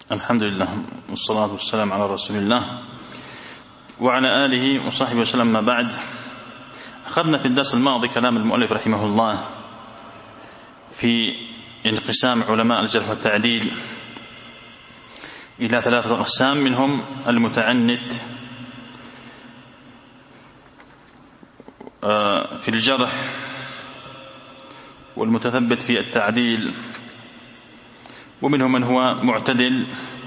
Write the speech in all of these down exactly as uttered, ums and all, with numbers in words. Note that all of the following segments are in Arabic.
الحمد لله والصلاة والسلام على رسول الله وعلى آله وصحبه وسلم. ما بعد، أخذنا في الدرس الماضي كلام المؤلف رحمه الله في انقسام علماء الجرح والتعديل إلى ثلاثة أقسام، منهم المتعنت في الجرح، والمتثبت في التعديل، ومنهم من هو معتدل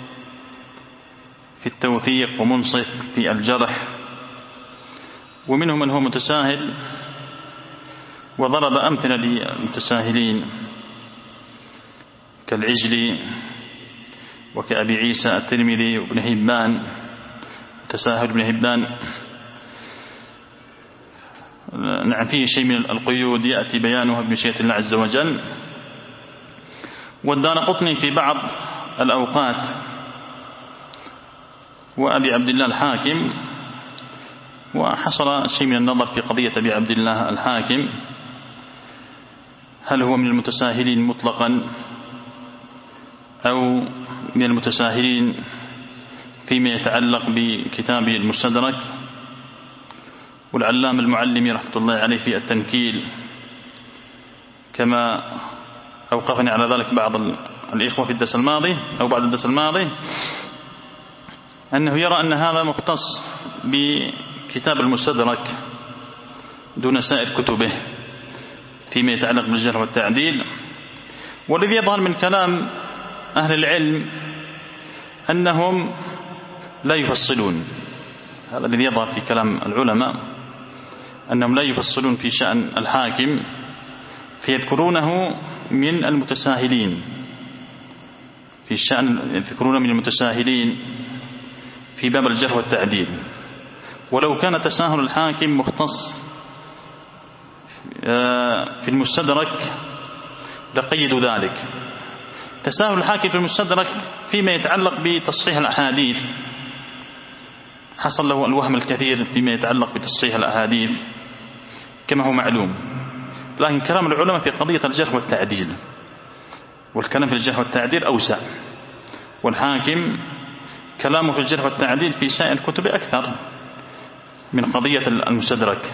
في التوثيق ومنصف في الجرح، ومنهم من هو متساهل. وضرب أمثلة للمتساهلين كالعجلي وكأبي عيسى الترمذي وابن هبان. تساهل ابن هبان نعم فيه شيء من القيود يأتي بيانها بمشيئة الله عز وجل. والدارقطني في بعض الأوقات، وأبي عبد الله الحاكم. وحصل شيء من النظر في قضية أبي عبد الله الحاكم، هل هو من المتساهلين مطلقا أو من المتساهلين فيما يتعلق بكتاب المستدرك. والعلام المعلمي رحمة الله عليه في التنكيل، كما أوقفني على ذلك بعض الإخوة في الدرس الماضي أو بعد الدرس الماضي، أنه يرى أن هذا مختص بكتاب المستدرك دون سائر كتبه فيما يتعلق بالجرح والتعديل. والذي يظهر من كلام أهل العلم أنهم لا يفصلون، هذا الذي يظهر في كلام العلماء، أنهم لا يفصلون في شأن الحاكم، فيذكرونه من المتساهلين في الشأن، يذكرون من المتساهلين في باب الجرح والتعديل. ولو كان تساهل الحاكم مختص في المستدرك لقيدوا ذلك. تساهل الحاكم في المستدرك فيما يتعلق بتصحيح الأحاديث، حصل له الوهم الكثير فيما يتعلق بتصحيح الأحاديث كما هو معلوم. لكن كلام العلماء في قضية الجرح والتعديل، والكلام في الجرح والتعديل أوسع، والحاكم كلامه في الجرح والتعديل في سائر الكتب أكثر من قضية المستدرك.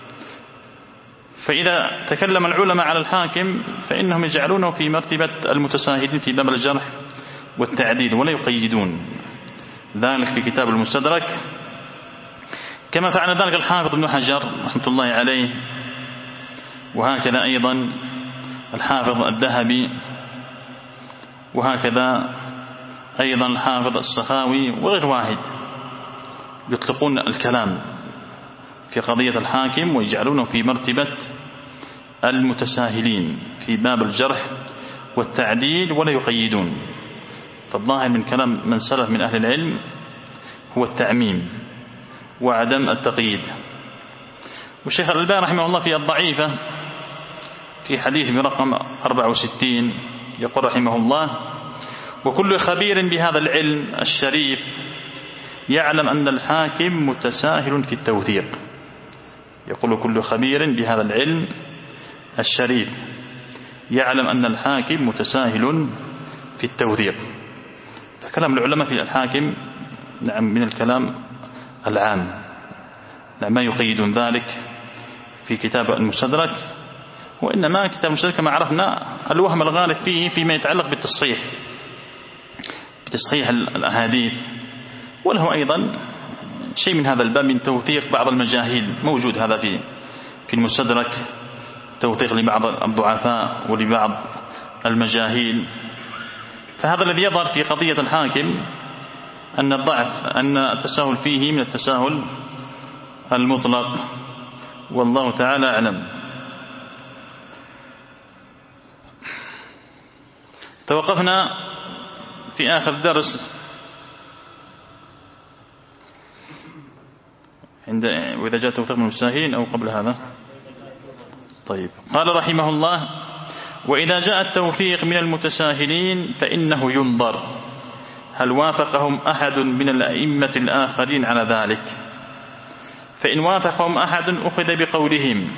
فإذا تكلم العلماء على الحاكم فإنهم يجعلونه في مرتبة المتساهلين في باب الجرح والتعديل، ولا يقيدون ذلك في كتاب المستدرك، كما فعل ذلك الحافظ ابن حجر رحمة الله عليه، وهكذا أيضا الحافظ الذهبي، وهكذا أيضا الحافظ السخاوي وغير واحد، يطلقون الكلام في قضية الحاكم ويجعلونه في مرتبة المتساهلين في باب الجرح والتعديل ولا يقيدون. فالظاهر من كلام من سلف من أهل العلم هو التعميم وعدم التقييد. والشيخ الألباني رحمه الله في الضعيفة في حديث برقم أربعة وستين يقول رحمه الله: وكل خبير بهذا العلم الشريف يعلم أن الحاكم متساهل في التوثيق. يقول كل خبير بهذا العلم الشريف يعلم أن الحاكم متساهل في التوثيق. فكلام العلماء في الحاكم نعم من الكلام العام، نعم ما يقيدون ذلك في كتاب المستدرك، وإنما كتاب المستدرك كما عرفنا الوهم الغالب فيه فيما يتعلق بالتصحيح بتصحيح الأحاديث، وله أيضا شيء من هذا الباب من توثيق بعض المجاهيل، موجود هذا في في المستدرك، توثيق لبعض الضعفاء ولبعض المجاهيل. فهذا الذي يظهر في قضية الحاكم أن الضعف أن التساهل فيه من التساهل المطلق، والله تعالى أعلم. توقفنا في آخر درس عند وإذا جاء توثيق من المتساهلين أو قبل هذا. طيب، قال رحمه الله: وإذا جاء التوثيق من المتساهلين فإنه ينظر هل وافقهم أحد من الأئمة الآخرين على ذلك، فإن وافقهم أحد أخذ بقولهم،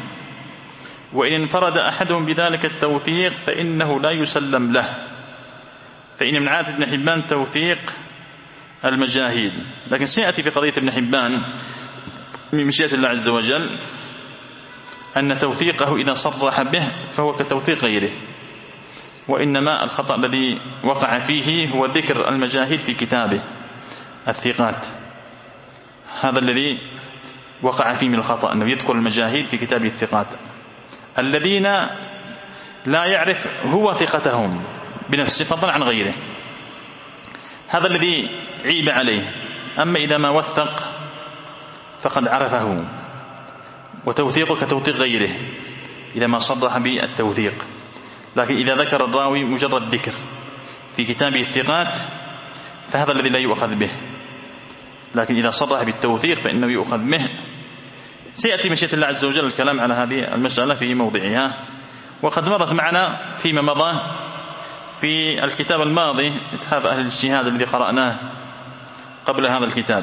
وإن انفرد أحدهم بذلك التوثيق فإنه لا يسلم له، فإن من عادة ابن حبان توثيق المجاهيل، لكن سيأتي في قضية ابن حبان من مشيئة الله عز وجل أن توثيقه إذا صرح به فهو كتوثيق غيره، وإنما الخطأ الذي وقع فيه هو ذكر المجاهيل في كتابه الثقات، هذا الذي وقع فيه من الخطأ، أنه يذكر المجاهيل في كتابه الثقات الذين لا يعرف هو ثقتهم بنفسه فضلا عن غيره، هذا الذي عيب عليه. أما إذا ما وثق فقد عرفه، وتوثيقه كتوثيق غيره إذا ما صرح بالتوثيق، لكن إذا ذكر الراوي مجرد ذكر في كتابه الثقات فهذا الذي لا يؤخذ به، لكن إذا صرح بالتوثيق فإنه يؤخذ به. سيأتي مشيئة الله عز وجل الكلام على هذه المسألة في موضعها، وقد مرت معنا فيما مضى في الكتاب الماضي إتحاف أهل الاجتهاد الذي قرأناه قبل هذا الكتاب.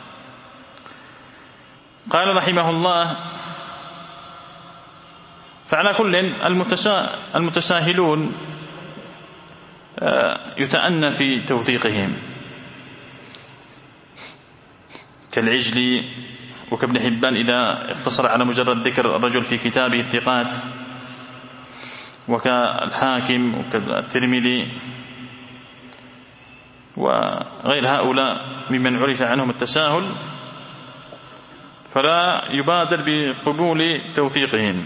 قال رحمه الله: فعلى كل المتساهلون يتأنى في توثيقهم كالعجلي وكابن حبان إذا اقتصر على مجرد ذكر الرجل في كتابه الثقات، وكالحاكم وكالترمذي وغير هؤلاء ممن عرف عنهم التساهل، فلا يبادر بقبول توثيقهم.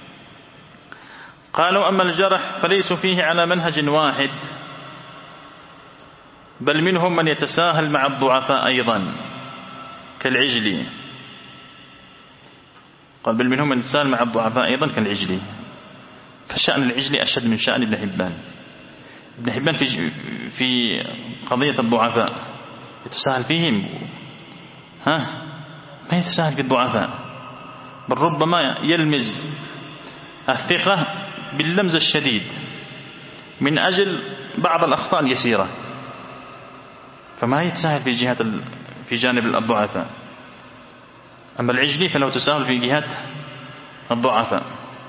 قالوا: أما الجرح فليسوا فيه على منهج واحد، بل منهم من يتساهل مع الضعفاء أيضا كالعجلي. قال: بل منهم من يتساهل مع الضعفاء أيضا كالعجلي. فشأن العجلي أشد من شأن ابن حبان. ابن حبان في في قضية الضعفاء يتساهل فيهم، ها ما يتساهل في الضعفاء، بل ربما يلمز الثقة باللمز الشديد من أجل بعض الأخطاء اليسيرة، فما يتساهل في جهة في جانب الضعفاء. أما العجلي فلو تساهل في جهة الضعفاء.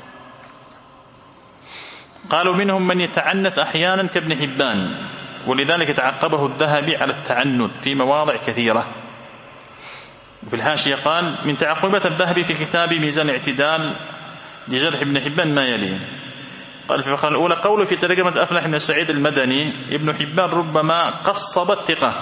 قالوا: منهم من يتعنت أحيانا كابن حبان، ولذلك تعقبه الذهبي على التعنت في مواضع كثيرة. وفي الحاشية قال: من تعقبات الذهبي في كتاب ميزان الاعتدال لجرح ابن حبان ما يلي. قال في الفقرة الأولى: قوله في ترجمة أفلح بن سعيد المدني: ابن حبان ربما قصب الثقة.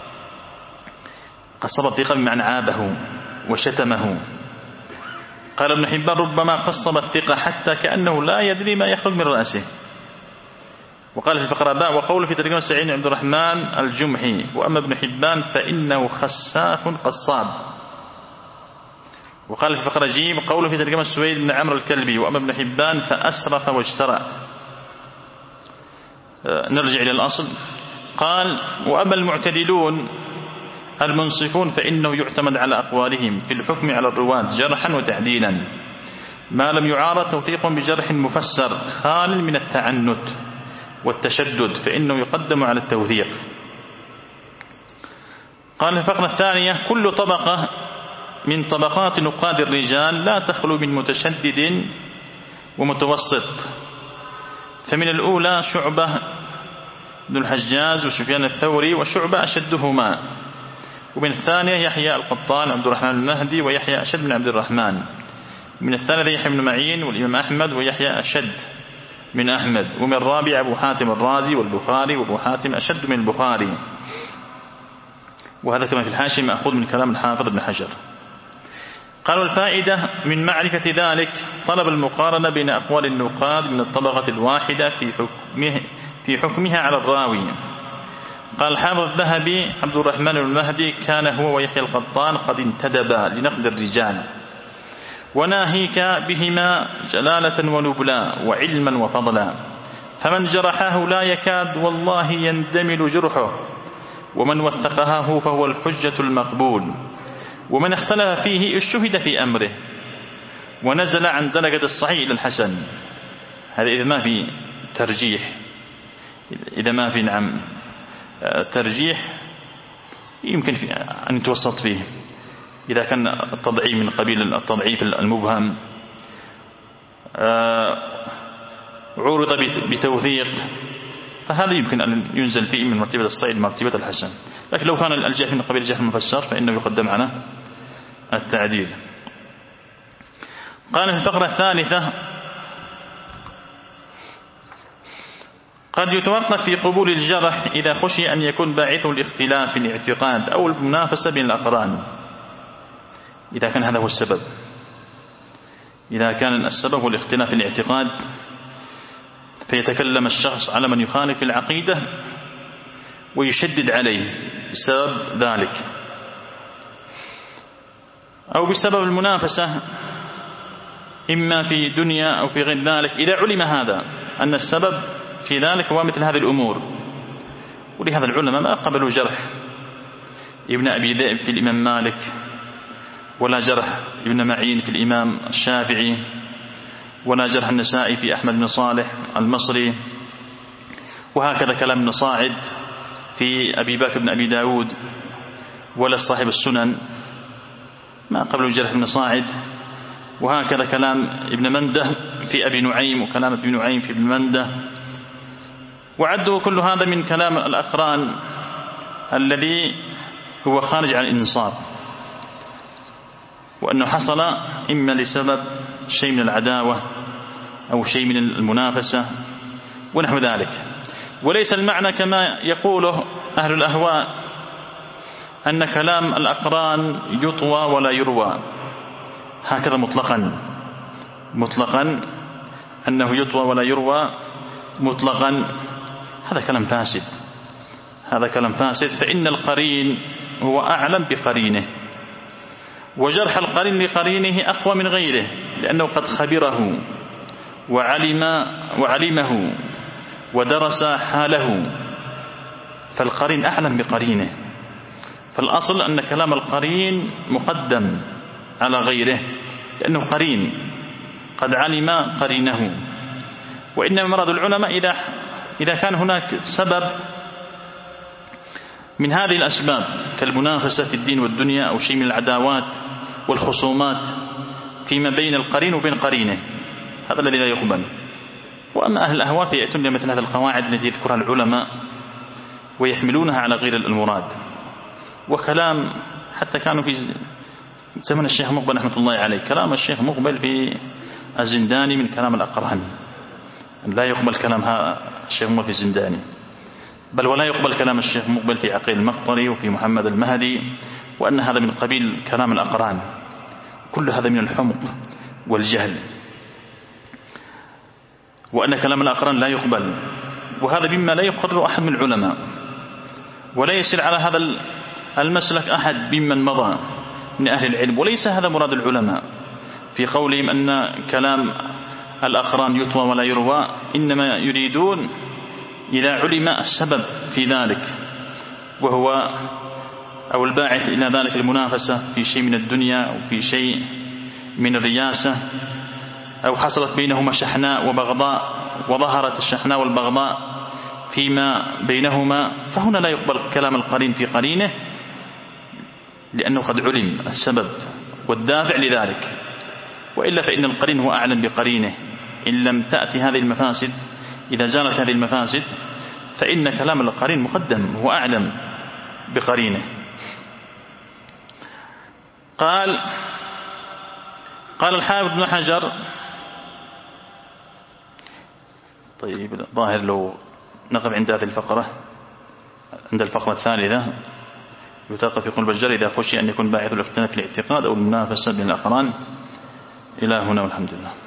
قصب الثقة بمعنى عابه وشتمه. قال ابن حبان: ربما قصب الثقة حتى كأنه لا يدري ما يخرج من رأسه. وقال في الفقرة باء: وقوله في ترجمة سعيد عبد الرحمن الجمحي: وأما ابن حبان فإنه خساف قصاب. وقال في الفقرة جيم: قوله في ترجمة سويد بن عمرو الكلبي: وأما ابن حبان فأسرف واجترأ. نرجع إلى الأصل. قال: وأما المعتدلون المنصفون فإنه يعتمد على أقوالهم في الحكم على الرواة جرحا وتعديلا، ما لم يعارض توثيق بجرح مفسر خال من التعنت والتشدد، فإنه يقدم على التوثيق. قال الفقرة الثانية: كل طبقة من طبقات نقاد الرجال لا تخلو من متشدد ومتوسط، فمن الأولى شعبة بن الحجاج وسفيان الثوري، وشعبة أشدهما. ومن الثانية يحيى القطان عبد الرحمن المهدي ويحيى أشد من عبد الرحمن. من الثالثة يحيى بن معين والإمام أحمد ويحيى أشد من أحمد. ومن الرابع أبو حاتم الرازي والبخاري وأبو حاتم أشد من البخاري. وهذا كما في الحاشية مأخوذ من كلام الحافظ ابن حجر. قالوا: الفائدة من معرفة ذلك طلب المقارنة بين أقوال النقاد من الطبقة الواحدة في حكمه في حكمها على الراوي. قال الحافظ الذهبي: عبد الرحمن المهدي كان هو ويحيى القطان قد انتدبا لنقد الرجال، وناهيك بهما جلالة ونبلا وعلما وفضلا، فمن جرحه لا يكاد والله يندمل جرحه، ومن وثقه فهو الحجة المقبول، ومن اختلف فيه الشهد في أمره، ونزل عن درجة الصحيح إلى الحسن. هذا إذا ما في ترجيح، إذا ما في نعم ترجيح يمكن أن يتوسط فيه. إذا كان التضعيف من قبيل التضعيف المبهم عورض بتوثيق فهذا يمكن أن ينزل فيه من مرتبة الصحيح مرتبة الحسن. لكن لو كان الجرح من قبيل الجرح المفسر فإنه يقدم على التعديل. قال في الفقرة الثالثة: قد يتوقف في قبول الجرح إذا خشي أن يكون باعثه الاختلاف في الاعتقاد أو المنافسة بين الأقران، إذا كان هذا هو السبب، إذا كان السبب هو الاختلاف في الاعتقاد فيتكلم الشخص على من يخالف في العقيدة ويشدد عليه بسبب ذلك، أو بسبب المنافسة إما في دنيا أو في غير ذلك، إذا علم هذا أن السبب في ذلك هو مثل هذه الأمور. ولهذا العلماء ما قبلوا جرح ابن أبي ذئب في الإمام مالك، ولا جرح ابن معين في الإمام الشافعي، ولا جرح النسائي في أحمد بن صالح المصري، وهكذا كلام ابن صاعد في أبي بكر بن أبي داود، ولا صاحب السنن ما قبلوا جرح ابن صاعد، وهكذا كلام ابن منده في أبي نعيم، وكلام ابن نعيم في ابن منده، وعدوا كل هذا من كلام الأقران الذي هو خارج عن الإنصاف، وأنه حصل إما لسبب شيء من العداوة أو شيء من المنافسة ونحو ذلك. وليس المعنى كما يقوله أهل الأهواء أن كلام الأقران يطوى ولا يروى هكذا مطلقا مطلقا أنه يطوى ولا يروى مطلقا، هذا كلام فاسد، هذا كلام فاسد. فإن القرين هو أعلم بقرينه، وجرح القرين لقرينه أقوى من غيره، لأنه قد خبره وعلم وعلمه ودرس حاله، فالقرين أعلم بقرينه. فالأصل أن كلام القرين مقدم على غيره، لأنه قرين قد علم قرينه. وإنما مراد العلماء إذا إذا كان هناك سبب من هذه الأسباب كالمنافسة في الدين والدنيا أو شيء من العداوات والخصومات فيما بين القرين وبين قرينه، هذا الذي لا يقبل. وأما أهل الأهواء فيأتون لمثل هذه القواعد التي يذكرها العلماء ويحملونها على غير المراد. وكلام حتى كانوا في زمن الشيخ مقبل رحمة الله عليه، كلام الشيخ مقبل في الزنداني من كلام الأقران، لا يقبل كلام الشيخ مقبل في الزنداني، بل ولا يقبل كلام الشيخ مقبل في عقيل المقطري وفي محمد المهدي، وأن هذا من قبيل كلام الأقران. كل هذا من الحمق والجهل، وأن كلام الأقران لا يقبل، وهذا مما لا يقرر أحد من العلماء، ولا يسير على هذا المسلك أحد ممن مضى من أهل العلم. وليس هذا مراد العلماء في قولهم أن كلام الأقران يطوى ولا يروى، إنما يريدون إذا علم السبب في ذلك وهو أو الباعث إلى ذلك المنافسة في شيء من الدنيا أو في شيء من الرياسة، أو حصلت بينهما شحناء وبغضاء وظهرت الشحناء والبغضاء فيما بينهما، فهنا لا يقبل كلام القرين في قرينه، لأنه قد علم السبب والدافع لذلك. وإلا فإن القرين هو أعلم بقرينه، إن لم تأتي هذه المفاسد، إذا زالت هذه المفاسد فإن كلام القرين مقدم، هو أعلم بقرينه. قال قال الحافظ ابن حجر. طيب ظاهر لو نقف عند هذه الفقرة، عند الفقرة الثالثة، يتوقف في قلب الجر إذا خشي أن يكون باعث الاختلاف في الاعتقاد أو المنافسة بين الأقران. إلى هنا والحمد لله.